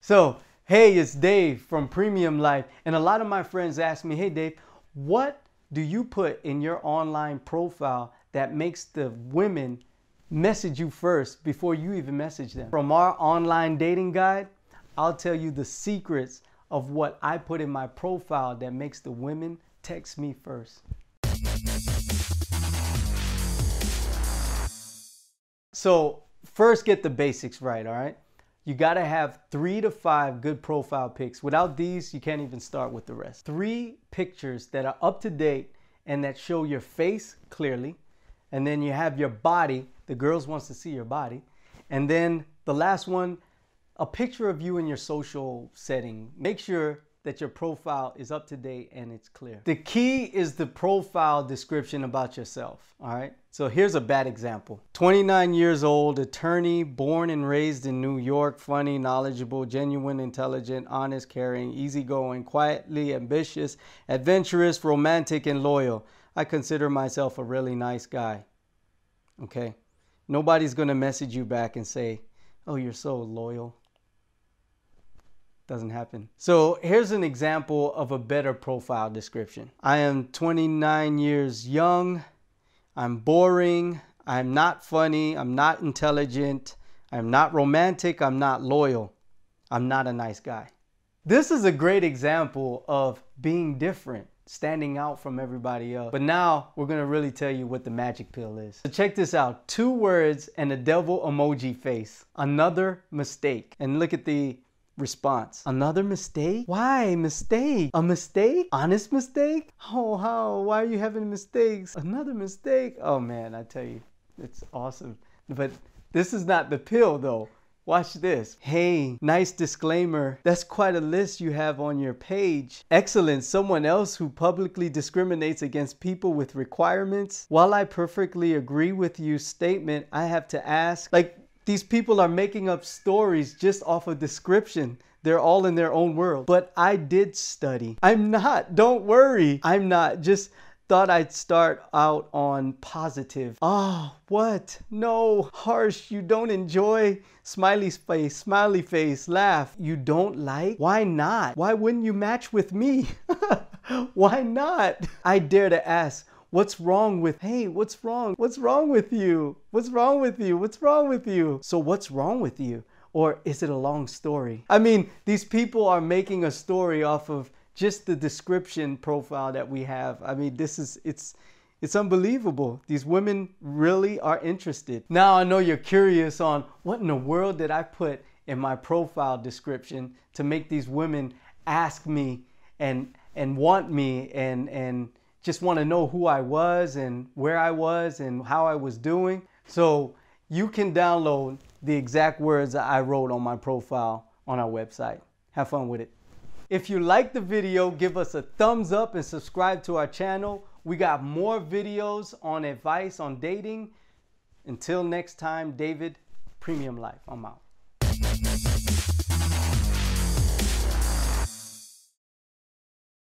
So, hey, it's Dave from Premium Life. And a lot of my friends ask me, hey, Dave, what do you put in your online profile that makes the women message you first before you even message them? From our online dating guide, I'll tell you the secrets of what I put in my profile that makes the women text me first. So first, get the basics right, all right? You gotta have 3 to 5 good profile pics. Without these, you can't even start with the rest. 3 pictures that are up to date and that show your face clearly. And then you have your body. The girls wants to see your body. And then the last one, a picture of you in your social setting. Make sure that your profile is up to date and it's clear. The key is the profile description about yourself, all right? So here's a bad example. 29 years old, attorney, born and raised in New York, funny, knowledgeable, genuine, intelligent, honest, caring, easygoing, quietly ambitious, adventurous, romantic, and loyal. I consider myself a really nice guy, okay? Nobody's gonna message you back and say, oh, you're so loyal. Doesn't happen. So here's an example of a better profile description. I am 29 years young. I'm boring. I'm not funny. I'm not intelligent. I'm not romantic. I'm not loyal. I'm not a nice guy. This is a great example of being different, standing out from everybody else. But now we're gonna really tell you what the magic pill is. So check this out. 2 words and a devil emoji face. Another mistake. And look at the response. Another mistake? Why mistake? A mistake? Honest mistake? Oh, how? Why are you having mistakes? Another mistake? Oh man, I tell you, it's awesome. But this is not the pill though. Watch this. Hey, nice disclaimer. That's quite a list you have on your page. Excellent. Someone else who publicly discriminates against people with requirements. While I perfectly agree with your statement, I have to ask, like, these people are making up stories just off of description. They're all in their own world. But I did study. I'm not. Don't worry. I'm not. Just thought I'd start out on positive. Oh, what? No. Harsh. You don't enjoy. Smiley face, laugh. You don't like? Why not? Why wouldn't you match with me? Why not? I dare to ask. What's wrong with, hey, what's wrong? What's wrong with you? What's wrong with you? What's wrong with you? So what's wrong with you? Or is it a long story? I mean, these people are making a story off of just the description profile that we have. I mean, it's unbelievable. These women really are interested. Now I know you're curious on what in the world did I put in my profile description to make these women ask me and want me and just want to know who I was and where I was and how I was doing. So you can download the exact words that I wrote on my profile on our website. Have fun with it. If you like the video, give us a thumbs up and subscribe to our channel. We got more videos on advice on dating. Until next time, David, Premium Life. I'm out.